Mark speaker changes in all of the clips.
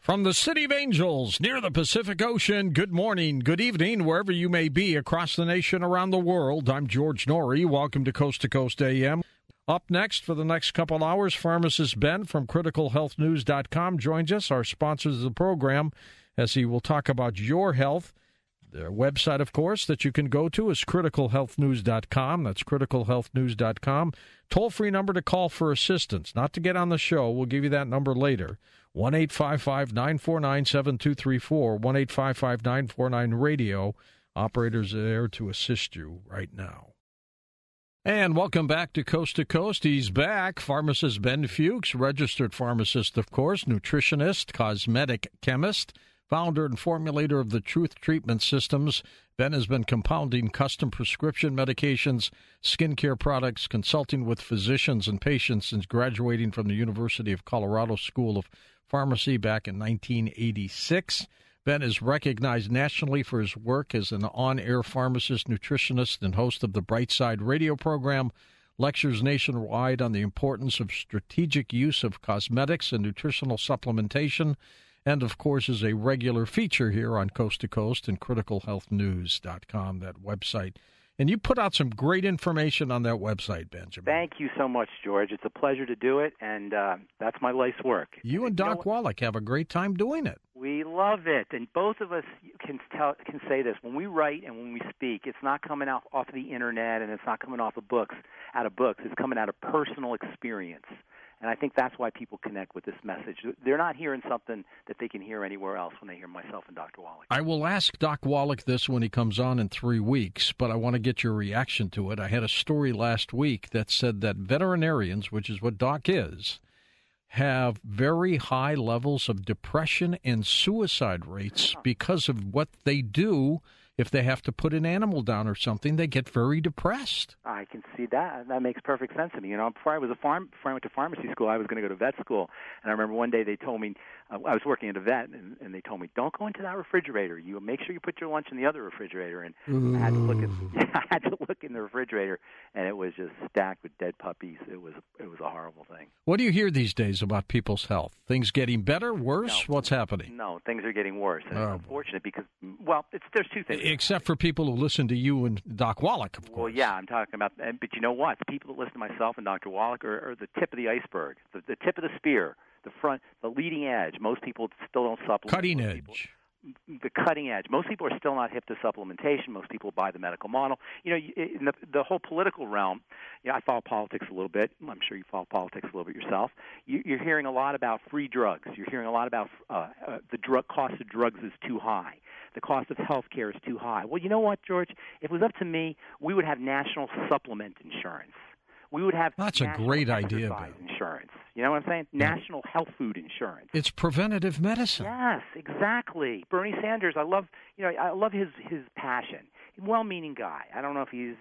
Speaker 1: From the City of Angels, near the Pacific Ocean, good morning, good evening, wherever you may be across the nation, around the world. I'm George Norrie. Welcome to Coast AM. Up next for the next couple hours, pharmacist Ben from criticalhealthnews.com joins us, our sponsors of the program, as he will talk about your health. Their website, of course, that you can go to is criticalhealthnews.com. That's criticalhealthnews.com. Toll-free number to call for assistance, not to get on the show. We'll give you that number later. 1-855-949-7234, 1-855-949-RADIO. Operators are there to assist you right now. And welcome back to Coast. He's back. Pharmacist Ben Fuchs, registered pharmacist, of course, nutritionist, cosmetic chemist, founder and formulator of the Truth Treatment Systems. Ben has been compounding custom prescription medications, skincare products, consulting with physicians and patients since graduating from the University of Colorado School of Pharmacy back in 1986. Ben is recognized nationally for his work as an on-air pharmacist, nutritionist, and host of the Brightside radio program, lectures nationwide on the importance of strategic use of cosmetics and nutritional supplementation, and, of course, is a regular feature here on Coast to Coast and criticalhealthnews.com, that website. And you put out some great information on that website, Benjamin.
Speaker 2: Thank you so much, George. It's a pleasure to do it, and that's my life's work.
Speaker 1: You and Doc Wallach have a great time doing it.
Speaker 2: We love it, and both of us can say this. When we write and when we speak, it's not coming off of the Internet, and it's not coming out of books. It's coming out of personal experience. And I think that's why people connect with this message. They're not hearing something that they can hear anywhere else when they hear myself and Dr. Wallach.
Speaker 1: I will ask Doc Wallach this when he comes on in 3 weeks, but I want to get your reaction to it. I had a story last week that said that veterinarians, which is what Doc is, have very high levels of depression and suicide rates because of what they do. If they have to put an animal down or something, they get very depressed.
Speaker 2: I can see that. That makes perfect sense to me. You know, before I went to pharmacy school, I was going to go to vet school. And I remember one day they told me, I was working at a vet, and they told me, don't go into that refrigerator. You make sure you put your lunch in the other refrigerator. And I had to look in the refrigerator, and it was just stacked with dead puppies. It was a horrible thing.
Speaker 1: What do you hear these days about people's health? Things getting better, worse?
Speaker 2: No.
Speaker 1: What's happening?
Speaker 2: No, things are getting worse. And it's unfortunate because, well, there's two things.
Speaker 1: Except for people who listen to you and Doc Wallach, of course.
Speaker 2: Well, yeah, I'm talking about, but you know what? The people that listen to myself and Dr. Wallach are the tip of the iceberg, the tip of the spear, the front, the leading edge. Most people still don't supplement.
Speaker 1: Cutting edge.
Speaker 2: The cutting edge. Most people are still not hip to supplementation. Most people buy the medical model. You know, in the whole political realm, I follow politics a little bit. I'm sure you follow politics a little bit yourself. You're hearing a lot about free drugs. You're hearing a lot about the drug cost of drugs is too high. The cost of health care is too high. Well, you know what, George? If it was up to me, we would have national supplement insurance. We would have
Speaker 1: That's a great idea,
Speaker 2: insurance. You know what I'm saying?
Speaker 1: Yeah.
Speaker 2: National health food insurance.
Speaker 1: It's preventative medicine.
Speaker 2: Yes, exactly. Bernie Sanders, I love his passion. Well-meaning guy. I don't know if he's,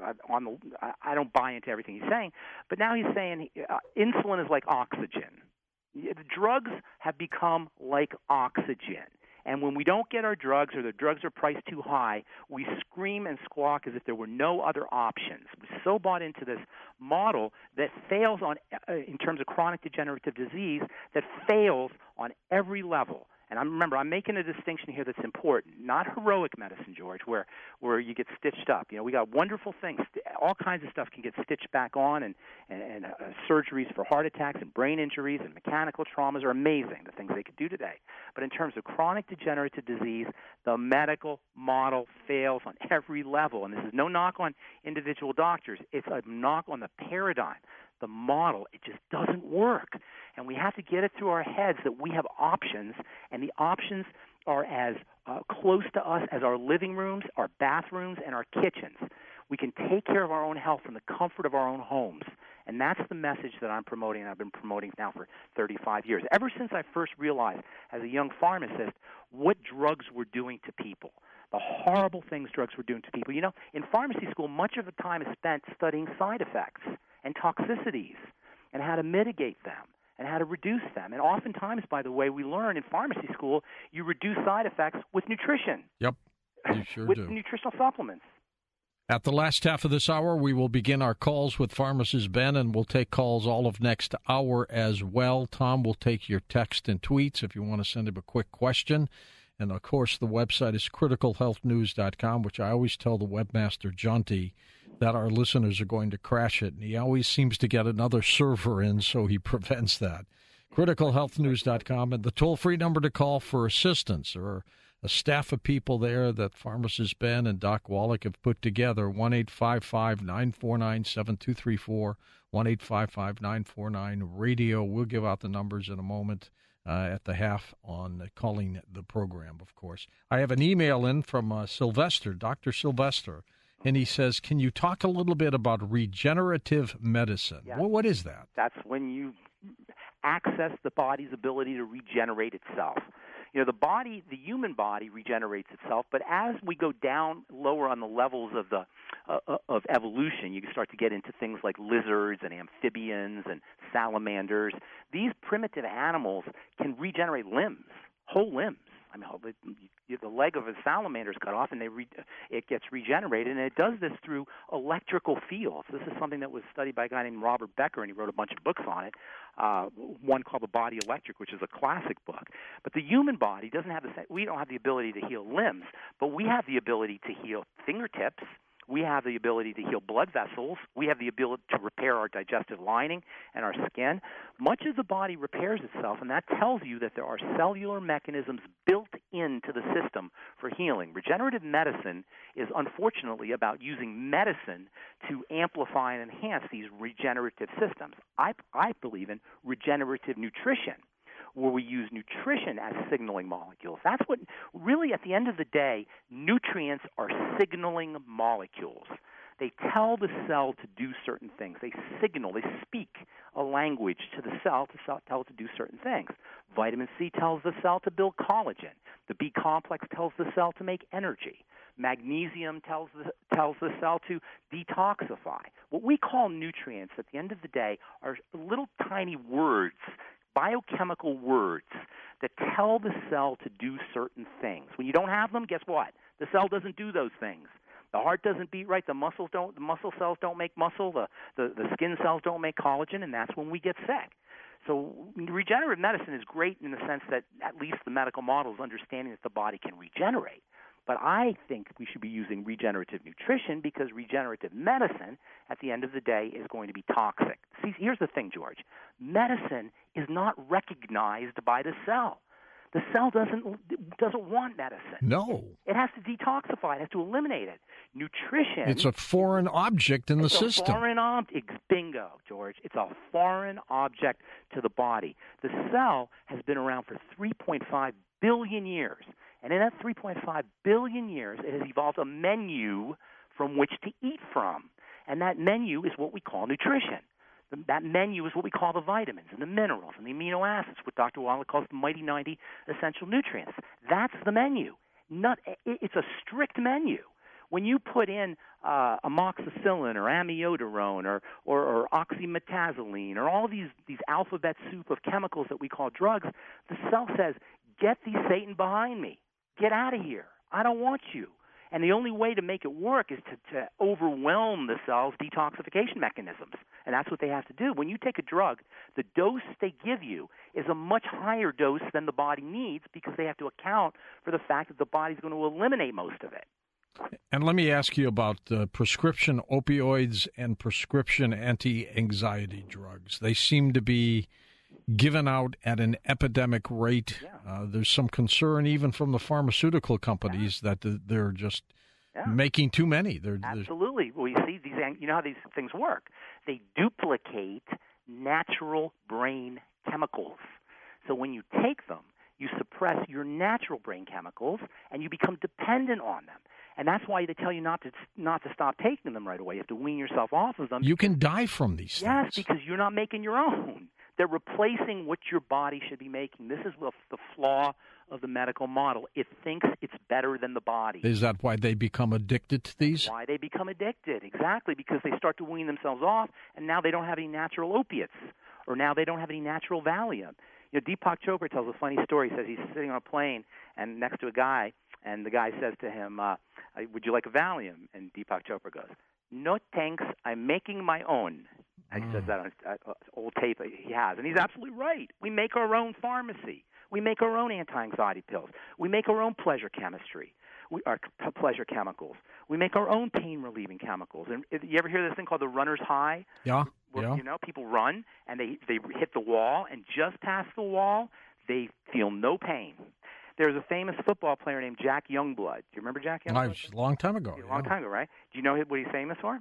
Speaker 2: I don't buy into everything he's saying, but now he's saying insulin is like oxygen. The drugs have become like oxygen. And when we don't get our drugs or the drugs are priced too high, we scream and squawk as if there were no other options. We're so bought into this model that fails in terms of chronic degenerative disease, that fails on every level. And I'm making a distinction here that's important. Not heroic medicine, George, where you get stitched up. You know, we got wonderful things. All kinds of stuff can get stitched back on, and surgeries for heart attacks and brain injuries and mechanical traumas are amazing, the things they could do today. But in terms of chronic degenerative disease, the medical model fails on every level. And this is no knock on individual doctors. It's a knock on the paradigm. The model, it just doesn't work. And we have to get it through our heads that we have options, and the options are as close to us as our living rooms, our bathrooms, and our kitchens. We can take care of our own health from the comfort of our own homes. And that's the message that I'm promoting, and I've been promoting now for 35 years. Ever since I first realized as a young pharmacist what drugs were doing to people, the horrible things drugs were doing to people. You know, in pharmacy school, much of the time is spent studying side effects and toxicities and how to mitigate them and how to reduce them. And oftentimes, by the way, we learn in pharmacy school, you reduce side effects with nutrition.
Speaker 1: Yep, you sure
Speaker 2: with
Speaker 1: do.
Speaker 2: nutritional supplements.
Speaker 1: At the last half of this hour, we will begin our calls with Pharmacist Ben, and we'll take calls all of next hour as well. Tom will take your text and tweets if you want to send him a quick question. And, of course, the website is criticalhealthnews.com, which I always tell the webmaster, Jonty, that our listeners are going to crash it. And he always seems to get another server in, so he prevents that. criticalhealthnews.com, and the toll-free number to call for assistance, or a staff of people there that Pharmacist Ben and Doc Wallach have put together, 1-855-949-7234, 1-855-949-RADIO. We'll give out the numbers in a moment at the half on calling the program, of course. I have an email in from Sylvester, Dr. Sylvester, and he says, can you talk a little bit about regenerative medicine?
Speaker 2: Yes.
Speaker 1: Well, what is that?
Speaker 2: That's when you access the body's ability to regenerate itself. You know, the human body regenerates itself, but as we go down lower on the levels of of evolution, you start to get into things like lizards and amphibians and salamanders. These primitive animals can regenerate limbs, whole limbs. I mean, the leg of a salamander is cut off, and it gets regenerated, and it does this through electrical fields. This is something that was studied by a guy named Robert Becker, and he wrote a bunch of books on it. One called The Body Electric, which is a classic book. But the human body doesn't have we don't have the ability to heal limbs, but we have the ability to heal fingertips. We have the ability to heal blood vessels. We have the ability to repair our digestive lining and our skin. Much of the body repairs itself, and that tells you that there are cellular mechanisms built into the system for healing. Regenerative medicine is unfortunately about using medicine to amplify and enhance these regenerative systems. I believe in regenerative nutrition, where we use nutrition as signaling molecules. That's what, really, at the end of the day, nutrients are signaling molecules. They tell the cell to do certain things. They signal, they speak a language to the cell to tell it to do certain things. Vitamin C tells the cell to build collagen. The B complex tells the cell to make energy. Magnesium tells the cell to detoxify. What we call nutrients, at the end of the day, are little tiny words, biochemical words that tell the cell to do certain things. When you don't have them, guess what? The cell doesn't do those things. The heart doesn't beat right. The muscle cells don't make muscle. The skin cells don't make collagen, and that's when we get sick. So regenerative medicine is great in the sense that at least the medical model is understanding that the body can regenerate. But I think we should be using regenerative nutrition, because regenerative medicine, at the end of the day, is going to be toxic. See, here's the thing, George. Medicine is not recognized by the cell. The cell doesn't want medicine.
Speaker 1: No.
Speaker 2: It has to detoxify. It has to eliminate it. Nutrition.
Speaker 1: It's a foreign object in the system.
Speaker 2: It's a foreign object. Bingo, George. It's a foreign object to the body. The cell has been around for 3.5 billion years. And in that 3.5 billion years, it has evolved a menu from which to eat from. And that menu is what we call nutrition. That menu is what we call the vitamins and the minerals and the amino acids, what Dr. Wallach calls the mighty 90 essential nutrients. That's the menu. It's a strict menu. When you put in amoxicillin or amiodarone or oxymetazoline or all these alphabet soup of chemicals that we call drugs, the cell says, get these Satan behind me. Get out of here. I don't want you. And the only way to make it work is to overwhelm the cell's detoxification mechanisms. And that's what they have to do. When you take a drug, the dose they give you is a much higher dose than the body needs, because they have to account for the fact that the body's going to eliminate most of it.
Speaker 1: And let me ask you about prescription opioids and prescription anti-anxiety drugs. They seem to be given out at an epidemic rate.
Speaker 2: Yeah.
Speaker 1: There's some concern even from the pharmaceutical companies that they're just making too many.
Speaker 2: Absolutely. Well, you see, you know how these things work. They duplicate natural brain chemicals. So when you take them, you suppress your natural brain chemicals, and you become dependent on them. And that's why they tell you not to stop taking them right away. You have to wean yourself off of them.
Speaker 1: You can die from these things.
Speaker 2: Yes, because you're not making your own. They're replacing what your body should be making. This is the flaw of the medical model. It thinks it's better than the body.
Speaker 1: Is that why they become addicted to these?
Speaker 2: Why they become addicted, exactly, because they start to wean themselves off, and now they don't have any natural opiates, or now they don't have any natural Valium. You know, Deepak Chopra tells a funny story. He says he's sitting on a plane and next to a guy, And the guy says to him, would you like a Valium? And Deepak Chopra goes, no thanks, I'm making my own. And he says that on an old tape he has. And he's absolutely right. We make our own pharmacy. We make our own anti-anxiety pills. We make our own pleasure chemistry. Our pleasure chemicals. We make our own pain-relieving chemicals. And you ever hear this thing called the runner's high?
Speaker 1: Yeah.
Speaker 2: Where, people run and they hit the wall, and just past the wall, they feel no pain. There's a famous football player named Jack Youngblood. Do you remember Jack Youngblood?
Speaker 1: A long time ago.
Speaker 2: A long time ago, right? Do you know what he's famous for?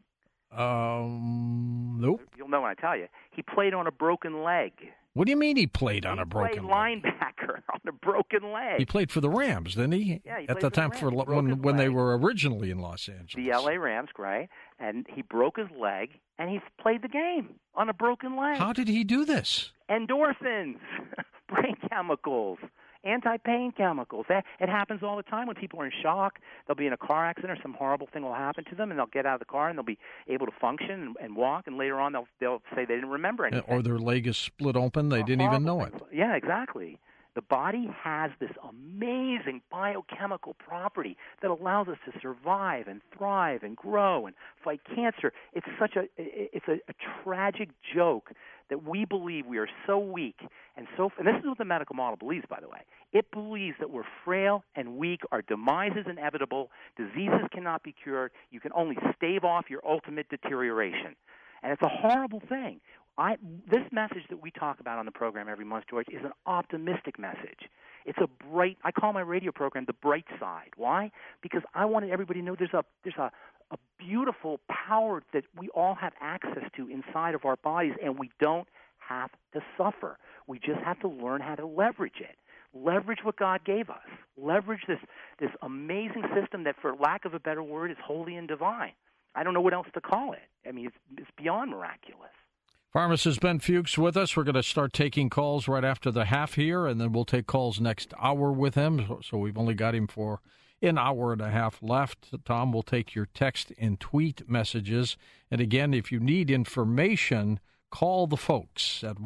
Speaker 1: Nope.
Speaker 2: You'll know when I tell you. He played on a broken leg.
Speaker 1: What do you mean he played on a broken leg?
Speaker 2: He played linebacker on a broken leg.
Speaker 1: He played for the Rams, didn't he?
Speaker 2: Yeah, he
Speaker 1: at
Speaker 2: played
Speaker 1: the time
Speaker 2: for the Rams,
Speaker 1: when they were originally in Los Angeles.
Speaker 2: The L.A. Rams, right? And he broke his leg, and he played the game on a broken leg.
Speaker 1: How did he do this?
Speaker 2: Endorphins, brain chemicals, anti-pain chemicals. It happens all the time when people are in shock. They'll be in a car accident or some horrible thing will happen to them, and they'll get out of the car and they'll be able to function and walk, and later on they'll say they didn't remember anything.
Speaker 1: Or their leg is split open. They didn't even know it.
Speaker 2: Yeah, exactly. The body has this amazing biochemical property that allows us to survive and thrive and grow and fight cancer. It's a tragic joke that we believe we are so weak and this is what the medical model believes, by the way. It believes that we're frail and weak. Our demise is inevitable. Diseases cannot be cured. You can only stave off your ultimate deterioration. And it's a horrible thing. This message that we talk about on the program every month, George, is an optimistic message. It's I call my radio program The Bright Side. Why? Because I wanted everybody to know there's a beautiful power that we all have access to inside of our bodies, and we don't have to suffer. We just have to learn how to leverage it. Leverage what God gave us. Leverage this amazing system that, for lack of a better word, is holy and divine. I don't know what else to call it. I mean, it's beyond miraculous.
Speaker 1: Pharmacist Ben Fuchs with us. We're going to start taking calls right after the half here, and then we'll take calls next hour with him. So we've only got him for an hour and a half left. Tom will take your text and tweet messages. And again, if you need information, call the folks at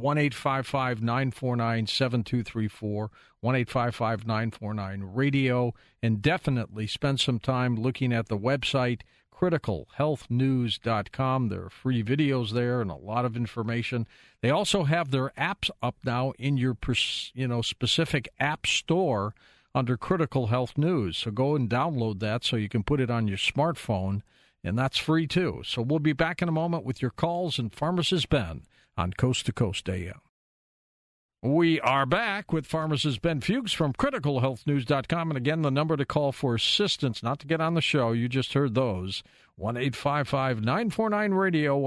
Speaker 1: 1-855-949-7234, 1-855-949-RADIO, and definitely spend some time looking at the website, criticalhealthnews.com. There are free videos there and a lot of information. They also have their apps up now in your specific app store under Critical Health News. So go and download that so you can put it on your smartphone, and that's free too. So we'll be back in a moment with your calls and Pharmacist Ben on Coast to Coast AM. We are back with Pharmacist Ben Fuchs from criticalhealthnews.com. And again, the number to call for assistance, not to get on the show, you just heard those, 1-855-949-RADIO,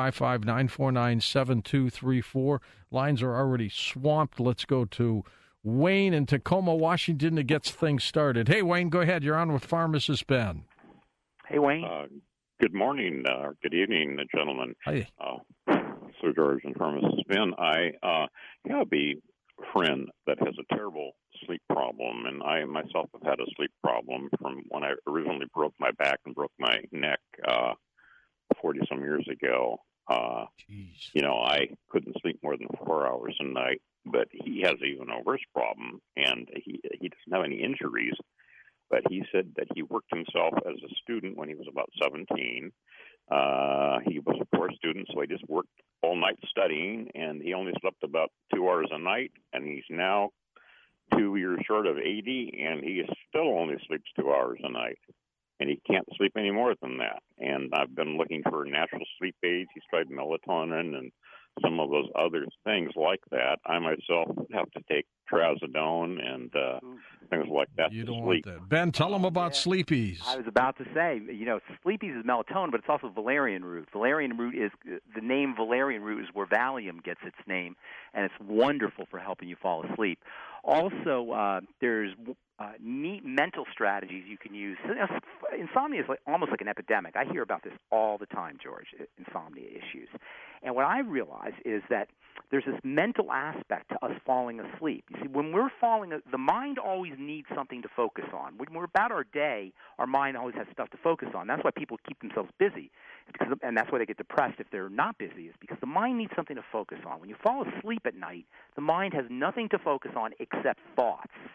Speaker 1: 1-855-949-7234. Lines are already swamped. Let's go to Wayne in Tacoma, Washington, to get things started. Hey, Wayne, go ahead. You're on with Pharmacist Ben.
Speaker 2: Hey, Wayne.
Speaker 3: Good morning, good evening, gentlemen.
Speaker 1: Hi.
Speaker 3: Sir George and Pharmacist Ben. I have a friend that has a terrible sleep problem, and I myself have had a sleep problem from when I originally broke my back and broke my neck 40-some years ago.
Speaker 1: Jeez.
Speaker 3: I couldn't sleep more than 4 hours a night, but he has even a worse problem, and he doesn't have any injuries. But he said that he worked himself as a student when he was about 17. He was a poor student, so he just worked all night studying, and he only slept about 2 hours a night, and he's now 2 years short of 80, and he still only sleeps 2 hours a night, and he can't sleep any more than that. And I've been looking for natural sleep aids. He's tried melatonin and some of those other things like that. I myself have to take trazodone and things like that
Speaker 1: You
Speaker 3: to
Speaker 1: don't
Speaker 3: sleep.
Speaker 1: want that. Ben, tell them about Sleepies.
Speaker 2: I was about to say, Sleepies is melatonin, but it's also valerian root. Valerian root is the name Valerian root is where Valium gets its name, and it's wonderful for helping you fall asleep. Also, there's neat mental strategies you can use. Insomnia is almost like an epidemic. I hear about this all the time, George, insomnia issues. And what I realize is that there's this mental aspect to us falling asleep. You see, when we're the mind always needs something to focus on. When we're about our day, our mind always has stuff to focus on. That's why people keep themselves busy, and that's why they get depressed if they're not busy, is because the mind needs something to focus on. When you fall asleep at night, the mind has nothing to focus on except thoughts.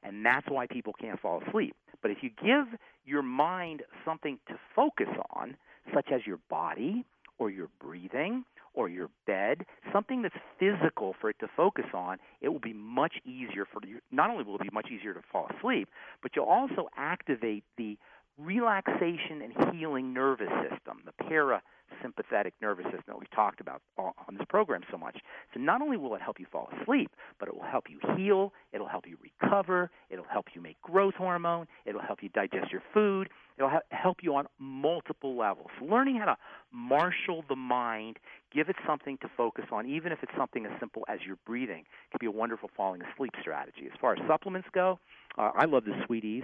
Speaker 2: And that's why people can't fall asleep. But if you give your mind something to focus on, such as your body or your breathing or your bed, something that's physical for it to focus on, it will be much easier for you. Not only will it be much easier to fall asleep, but you'll also activate the relaxation and healing nervous system, the parasympathetic nervous system that we've talked about on this program so much. So not only will it help you fall asleep, but it will help you heal, it'll help you recover, it'll help you make growth hormone, it'll help you digest your food, it'll help you on multiple levels. So learning how to marshal the mind, give it something to focus on, even if it's something as simple as your breathing, can be a wonderful falling asleep strategy. As far as supplements go, I love the Sleepies.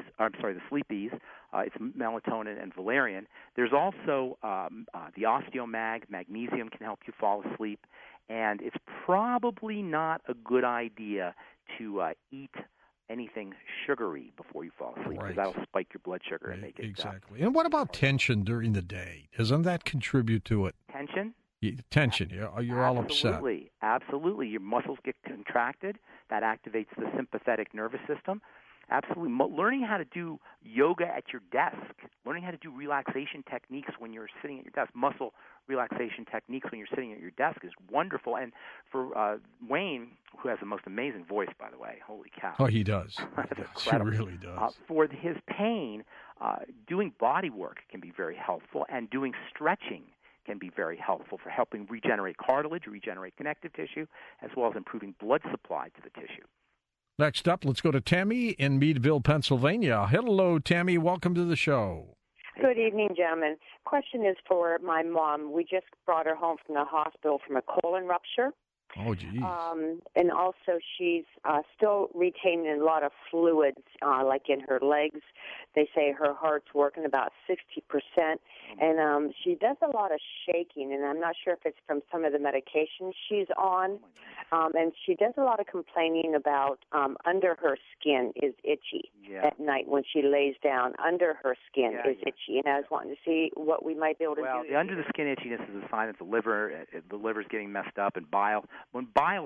Speaker 2: It's melatonin and valerian. There's also the Osteomag. Magnesium can help you fall asleep. And it's probably not a good idea to eat anything sugary before you fall asleep, because that'll spike your blood sugar and make it
Speaker 1: exactly. And what about tension during the day? Doesn't that contribute to it?
Speaker 2: Tension?
Speaker 1: Tension. You're all upset.
Speaker 2: Absolutely. Your muscles get contracted. That activates the sympathetic nervous system. Absolutely. Learning how to do yoga at your desk, learning how to do relaxation techniques when you're sitting at your desk, muscle relaxation techniques when you're sitting at your desk is wonderful. And for Wayne, who has the most amazing voice, by the way, holy cow.
Speaker 1: Oh, he does.
Speaker 2: He
Speaker 1: really does.
Speaker 2: For his pain, doing body work can be very helpful, and doing stretching can be very helpful for helping regenerate cartilage, regenerate connective tissue, as well as improving blood supply to the tissue.
Speaker 1: Next up, let's go to Tammy in Meadville, Pennsylvania. Hello, Tammy. Welcome to the show.
Speaker 4: Good evening, gentlemen. Question is for my mom. We just brought her home from the hospital from a colon rupture.
Speaker 1: Oh, geez.
Speaker 4: And also she's still retaining a lot of fluids, like in her legs. They say her heart's working about 60%. And she does a lot of shaking, and I'm not sure if it's from some of the medication she's on. And she does a lot of complaining about under her skin is itchy at night when she lays down. Under her skin is itchy. And I was wanting to see what we might be able to do.
Speaker 2: Well, the under the skin itchiness is a sign that the liver's getting messed up, and bile. When bile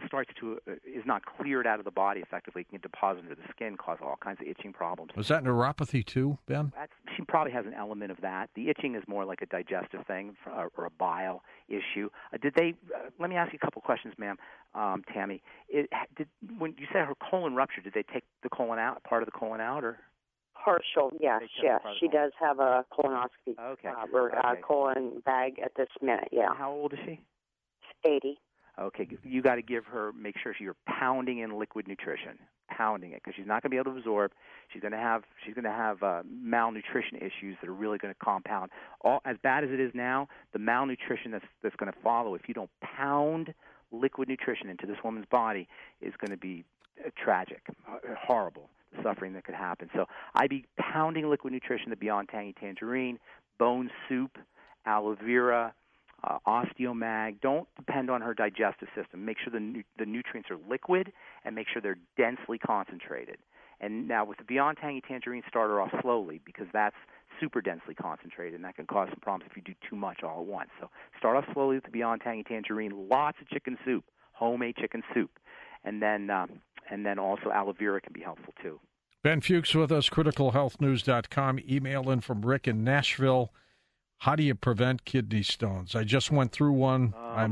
Speaker 2: is not cleared out of the body effectively, it can deposit into the skin, cause all kinds of itching problems.
Speaker 1: Was that neuropathy too, Ben?
Speaker 2: She probably has an element of that. The itching is more like a digestive thing or a bile issue. Let me ask you a couple questions, ma'am, Tammy. When you said her colon ruptured, did they take the colon out, part of the colon out, or?
Speaker 4: Partial, yes. She does have a colonoscopy or a colon bag at this minute,
Speaker 2: And how old is she?
Speaker 4: 80.
Speaker 2: Okay, you got to make sure you're pounding in liquid nutrition, pounding it, because she's not going to be able to absorb. She's going to have malnutrition issues that are really going to compound. As bad as it is now, the malnutrition that's going to follow if you don't pound liquid nutrition into this woman's body is going to be tragic, horrible, the suffering that could happen. So I'd be pounding liquid nutrition, the Beyond Tangy Tangerine, bone soup, aloe vera, Osteomag. Don't depend on her digestive system. Make sure the nutrients are liquid, and make sure they're densely concentrated. And now with the Beyond Tangy Tangerine, start her off slowly, because that's super densely concentrated, and that can cause some problems if you do too much all at once. So start off slowly with the Beyond Tangy Tangerine. Lots of chicken soup, homemade chicken soup, and then also aloe vera can be helpful too.
Speaker 1: Ben Fuchs with us, criticalhealthnews.com. Email in from Rick in Nashville. How do you prevent kidney stones? I just went through one. I'm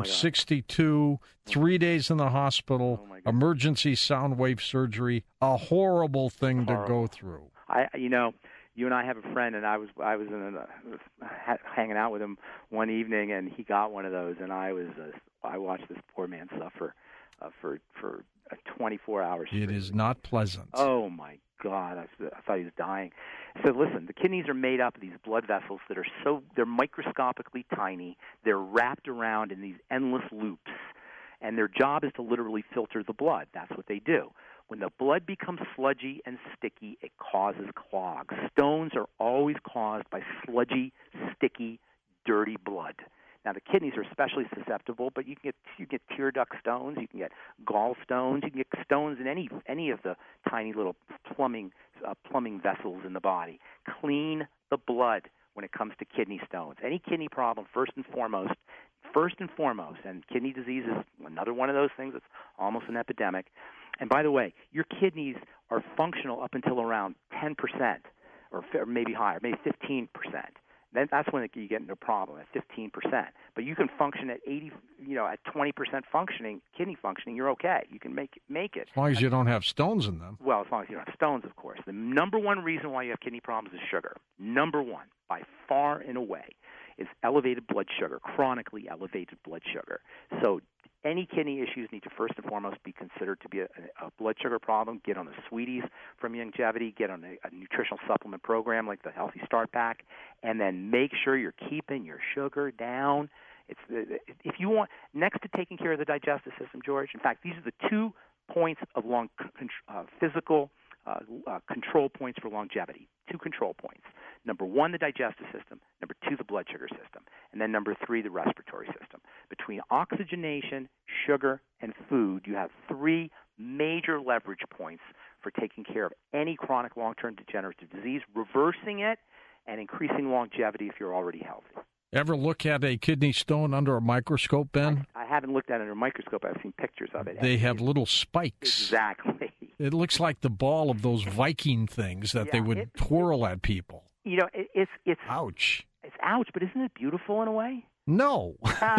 Speaker 1: 62, 3 days in the hospital, emergency sound wave surgery, a horrible thing to go through.
Speaker 2: You and I have a friend, and I was hanging out with him one evening, and he got one of those, and I watched this poor man suffer for 24 hours.
Speaker 1: It is not pleasant.
Speaker 2: Oh my God, I thought he was dying. So listen, the kidneys are made up of these blood vessels that they're microscopically tiny. They're wrapped around in these endless loops, and their job is to literally filter the blood. That's what they do. When the blood becomes sludgy and sticky, it causes clogs. Stones are always caused by sludgy, sticky, dirty blood. Now, the kidneys are especially susceptible, but you get tear duct stones, you can get gallstones, you can get stones in any of the tiny little plumbing vessels in the body. Clean the blood when it comes to kidney stones. Any kidney problem, first and foremost, and kidney disease is another one of those things that's almost an epidemic. And by the way, your kidneys are functional up until around 10%, or maybe higher, maybe 15%. Then that's when you get into a problem at 15%. But you can function at 80, at 20% functioning, kidney functioning. You're okay. You can make it.
Speaker 1: As long as you don't have stones in them.
Speaker 2: Well, as long as you don't have stones, of course. The number one reason why you have kidney problems is sugar. Number one, by far and away, is elevated blood sugar, chronically elevated blood sugar. So any kidney issues need to first and foremost be considered to be a blood sugar problem. Get on the Sweeties from Youngevity. Get on a nutritional supplement program like the Healthy Start Pack, and then make sure you're keeping your sugar down. If you want, next to taking care of the digestive system, George. In fact, these are the 2 points of physical control points for longevity. 2 control points. Number 1, the digestive system. Number 2, the blood sugar system. And then number 3, the respiratory system. Between oxygenation, sugar, and food, you have 3 major leverage points for taking care of any chronic long-term degenerative disease, reversing it, and increasing longevity if you're already healthy.
Speaker 1: Ever look at a kidney stone under a microscope, Ben?
Speaker 2: I haven't looked at it under a microscope. I've seen pictures of it.
Speaker 1: They have little spikes.
Speaker 2: Exactly.
Speaker 1: It looks like the ball of those Viking things that they would twirl at people.
Speaker 2: It's
Speaker 1: ouch.
Speaker 2: It's ouch, but isn't it beautiful in a way?
Speaker 1: No.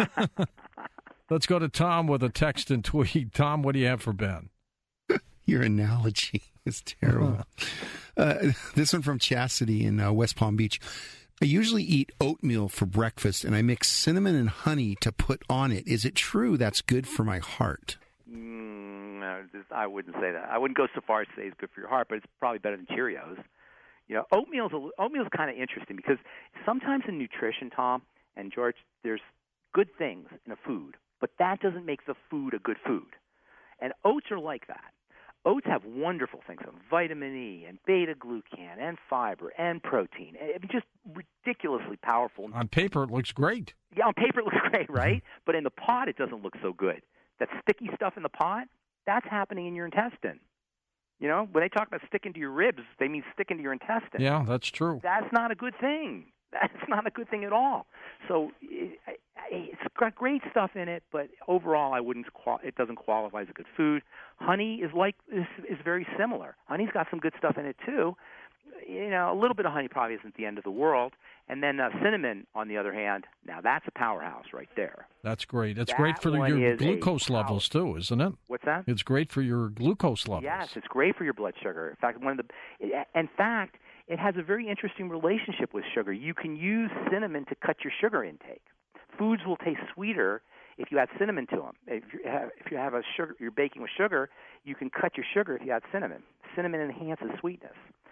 Speaker 1: Let's go to Tom with a text and tweet. Tom, what do you have for Ben?
Speaker 5: Your analogy is terrible. This one from Chastity in West Palm Beach. I usually eat oatmeal for breakfast, and I mix cinnamon and honey to put on it. Is it true that's good for my heart?
Speaker 2: No, I wouldn't say that. I wouldn't go so far as to say it's good for your heart, but it's probably better than Cheerios. Oatmeal's kind of interesting because sometimes in nutrition, Tom and George, there's good things in a food, but that doesn't make the food a good food. And oats are like that. Oats have wonderful things, vitamin E and beta-glucan and fiber and protein. It's just ridiculously powerful.
Speaker 1: On paper, it looks great.
Speaker 2: Yeah, on paper it looks great, right? But in the pot, it doesn't look so good. That sticky stuff in the pot, that's happening in your intestine. When they talk about sticking to your ribs, they mean sticking to your intestine.
Speaker 1: Yeah, that's true.
Speaker 2: That's not a good thing. That's not a good thing at all. So it's got great stuff in it, but overall, it doesn't qualify as a good food. Honey is very similar. Honey's got some good stuff in it too. A little bit of honey probably isn't the end of the world. And then cinnamon, on the other hand, now that's a powerhouse right there.
Speaker 1: That's great. It's great for your glucose levels too, isn't it?
Speaker 2: What's that?
Speaker 1: It's great for your glucose levels.
Speaker 2: Yes, it's great for your blood sugar. In fact, it has a very interesting relationship with sugar. You can use cinnamon to cut your sugar intake. Foods will taste sweeter if you add cinnamon to them. If you have you're baking with sugar, you can cut your sugar if you add cinnamon. Cinnamon enhances sweetness.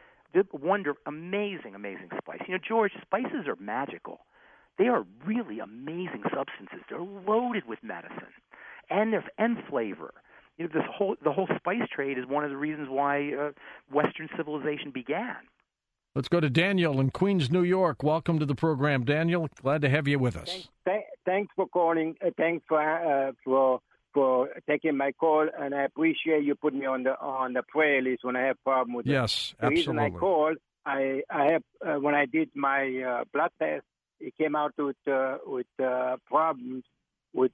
Speaker 2: Amazing spice. George, spices are magical. They are really amazing substances. They're loaded with medicine and flavor. The whole spice trade is one of the reasons why Western civilization began.
Speaker 6: Let's go to Daniel in Queens, New York. Welcome to the program, Daniel. Glad to have you with us.
Speaker 7: Thanks for calling. Thanks for taking my call, and I appreciate you putting me on the prayer list when I have problem with
Speaker 6: yes,
Speaker 7: the reason I called. I have when I did my blood test, it came out with problems with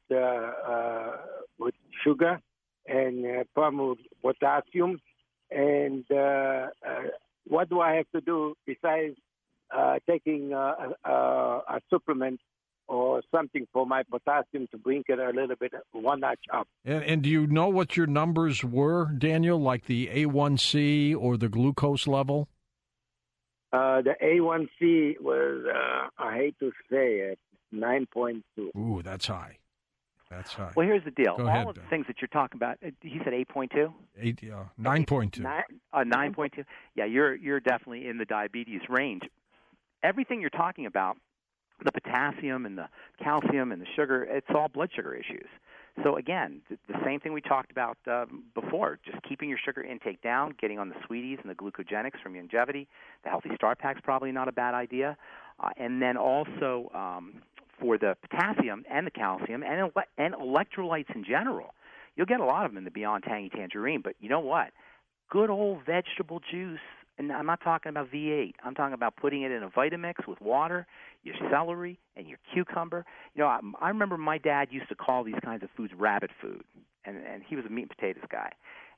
Speaker 7: sugar and problem with potassium, and what do I have to do besides taking a supplement or something for my potassium to bring it a little bit one notch up?
Speaker 6: And do you know what your numbers were, Daniel, like the A1C or the glucose level?
Speaker 7: The A1C was, I hate to say it, 9.2.
Speaker 6: Ooh, that's high. That's high.
Speaker 2: Well, here's the deal.
Speaker 6: Go
Speaker 2: All
Speaker 6: ahead,
Speaker 2: of the things that you're talking about, he said 8.2?
Speaker 6: 9.2.
Speaker 2: 9.2? Yeah, you're definitely in the diabetes range. Everything you're talking about, the potassium and the calcium and the sugar, it's all blood sugar issues. So, again, the same thing we talked about before, just keeping your sugar intake down, getting on the Sweeties and the glucogenics from Youngevity. The Healthy Start Pack's probably not a bad idea. And then also for the potassium and the calcium and electrolytes in general, you'll get a lot of them in the Beyond Tangy Tangerine. But you know what? Good old vegetable juice. And I'm not talking about V8. I'm talking about putting it in a Vitamix with water, your celery, and your cucumber. I remember my dad used to call these kinds of foods rabbit food, and he was a meat and potatoes guy.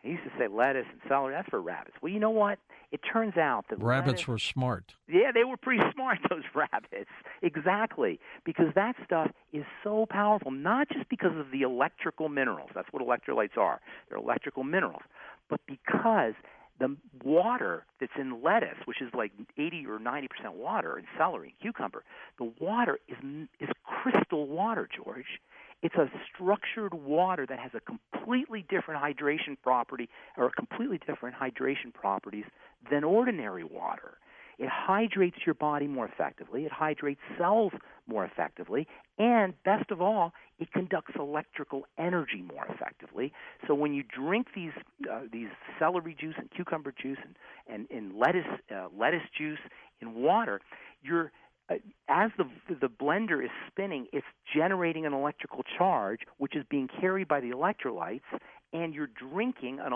Speaker 2: He used to say lettuce and celery. That's for rabbits. Well, you know what? It turns out that
Speaker 6: rabbits were smart.
Speaker 2: Yeah, they were pretty smart, those rabbits. Exactly. Because that stuff is so powerful, not just because of the electrical minerals. That's what electrolytes are. They're electrical minerals. But because the water that's in lettuce, which is like 80 or 90% water, in celery and cucumber, the water is crystal water, George. It's a structured water that has a completely different hydration property or completely different hydration properties than ordinary water. It hydrates your body more effectively. It hydrates cells more effectively. And best of all, it conducts electrical energy more effectively. So when you drink these celery juice and cucumber juice and lettuce juice in water, you're as the blender is spinning, it's generating an electrical charge, which is being carried by the electrolytes, and you're drinking an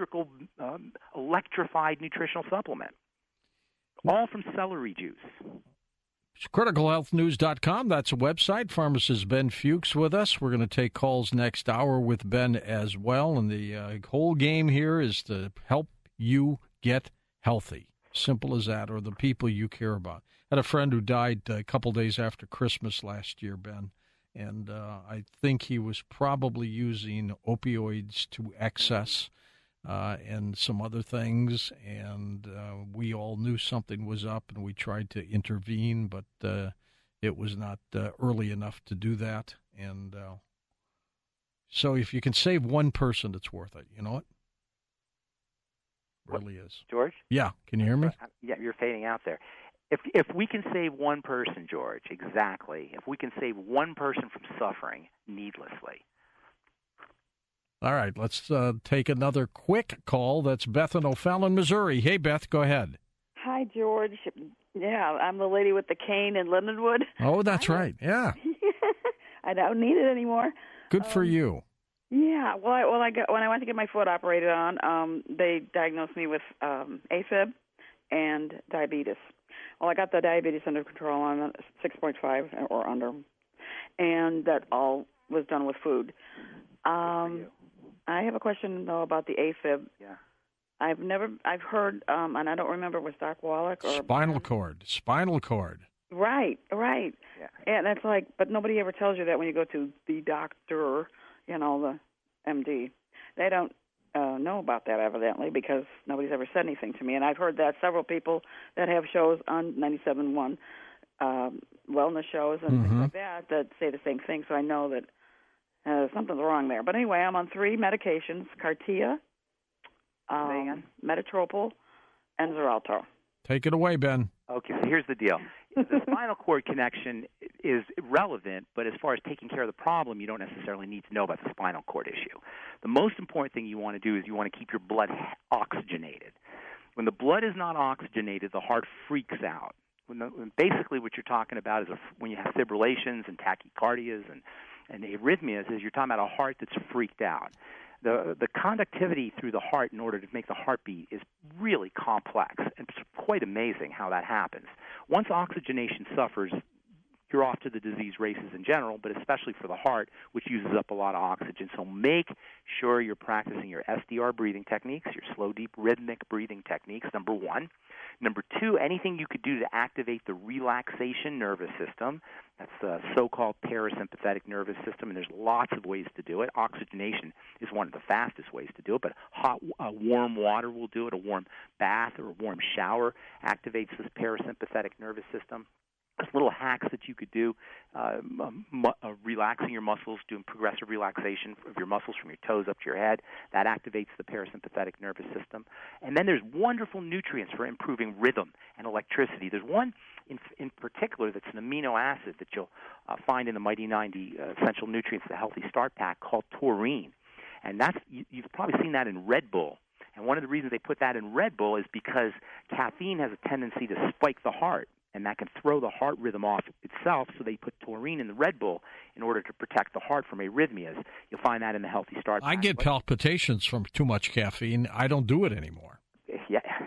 Speaker 2: electrified nutritional supplement, all from celery juice.
Speaker 6: It's CriticalHealthNews.com. That's a website. Pharmacist Ben Fuchs with us. We're going to take calls next hour with Ben as well, and the whole game here is to help you get healthy. Simple as that, or the people you care about. I had a friend who died a couple days after Christmas last year, Ben, and I think he was probably using opioids to excess and some other things, and we all knew something was up, and we tried to intervene, but it was not early enough to do that. And so if you can save one person, it's worth it. You know what? Really is.
Speaker 2: George?
Speaker 6: Yeah. Can you hear me?
Speaker 2: Yeah, you're fading out there. If we can save one person, George, exactly. If we can save one person from suffering needlessly.
Speaker 6: All right, let's take another quick call. That's Beth in O'Fallon, Missouri. Hey, Beth, go ahead.
Speaker 8: Hi, George. Yeah, I'm the lady with the cane in Lindenwood.
Speaker 6: Oh, that's right. Yeah.
Speaker 8: I don't need it anymore.
Speaker 6: Good for you.
Speaker 8: Yeah. Well, I got when I went to get my foot operated on, they diagnosed me with AFib and diabetes. Well, I got the diabetes under control on 6.5 or under, and that all was done with food. I have a question though about the AFib.
Speaker 2: Yeah.
Speaker 8: I've heard, and I don't remember, was Doc Wallach or
Speaker 6: spinal cord.
Speaker 8: Right.
Speaker 2: Yeah.
Speaker 8: And it's like, but nobody ever tells you that when you go to the doctor, the MD. They don't know about that, evidently, because nobody's ever said anything to me. And I've heard that several people that have shows on 97.1, wellness shows and things like that say the same thing. So I know that something's wrong there. But anyway, I'm on 3 medications, Cartia, Metotropol, and Xarelto.
Speaker 6: Take it away, Ben.
Speaker 2: Okay, so here's the deal. The spinal cord connection is relevant, but as far as taking care of the problem, you don't necessarily need to know about the spinal cord issue. The most important thing you want to do is you want to keep your blood oxygenated. When the blood is not oxygenated, the heart freaks out. Basically what you're talking about is when you have fibrillations and tachycardias and arrhythmias, is you're talking about a heart that's freaked out. The conductivity through the heart in order to make the heart beat is really complex, and it's quite amazing how that happens. Once oxygenation suffers, you're off to the disease races in general, but especially for the heart, which uses up a lot of oxygen. So make sure you're practicing your SDR breathing techniques, your slow, deep, rhythmic breathing techniques, number 1. Number 2, anything you could do to activate the relaxation nervous system. That's the so-called parasympathetic nervous system, and there's lots of ways to do it. Oxygenation is one of the fastest ways to do it, but warm water will do it. A warm bath or a warm shower activates this parasympathetic nervous system. There's little hacks that you could do, relaxing your muscles, doing progressive relaxation of your muscles from your toes up to your head. That activates the parasympathetic nervous system. And then there's wonderful nutrients for improving rhythm and electricity. There's one in particular that's an amino acid that you'll find in the Mighty 90 Essential Nutrients, the Healthy Start Pack, called taurine. And you've probably seen that in Red Bull. And one of the reasons they put that in Red Bull is because caffeine has a tendency to spike the heart, and that can throw the heart rhythm off itself, so they put taurine in the Red Bull in order to protect the heart from arrhythmias. You'll find that in the Healthy Start Pack.
Speaker 6: I get palpitations from too much caffeine. I don't do it anymore.
Speaker 2: Yeah, have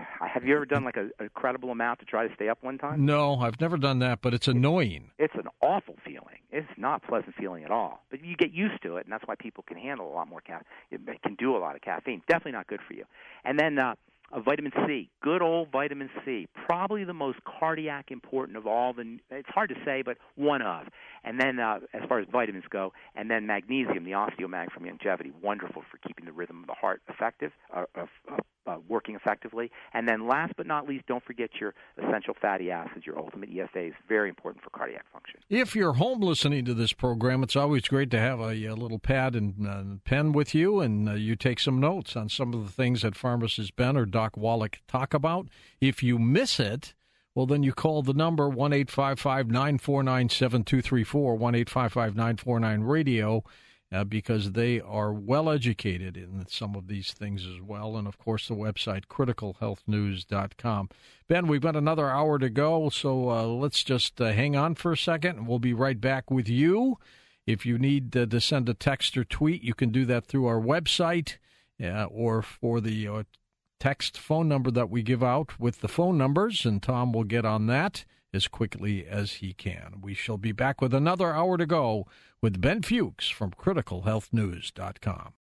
Speaker 2: Have you ever done like a credible amount to try to stay up one time?
Speaker 1: No, I've never done that, but it's annoying.
Speaker 2: It's an awful feeling. It's not a pleasant feeling at all. But you get used to it, and that's why people can handle a lot more caffeine. It can do a lot of caffeine. Definitely not good for you. And then vitamin C, good old vitamin C, probably the most cardiac important of all the. It's hard to say, but one of. And then as far as vitamins go, and then magnesium, the Osteomag from Longevity, wonderful for keeping the rhythm of the heart effective, working effectively. And then last but not least, don't forget your essential fatty acids, your ultimate ESAs, very important for cardiac function.
Speaker 1: If you're home listening to this program, it's always great to have a little pad and pen with you, and you take some notes on some of the things that Pharmacist Ben or Doc Wallach talk about. If you miss it, well, then you call the number 1-855-949-7234, 1-855-949-RADIO, because they are well educated in some of these things as well. And, of course, the website, criticalhealthnews.com. Ben, we've got another hour to go, so let's just hang on for a second, and we'll be right back with you. If you need to send a text or tweet, you can do that through our website or for the text phone number that we give out with the phone numbers, and Tom will get on that as quickly as he can. We shall be back with another hour to go with Ben Fuchs from criticalhealthnews.com.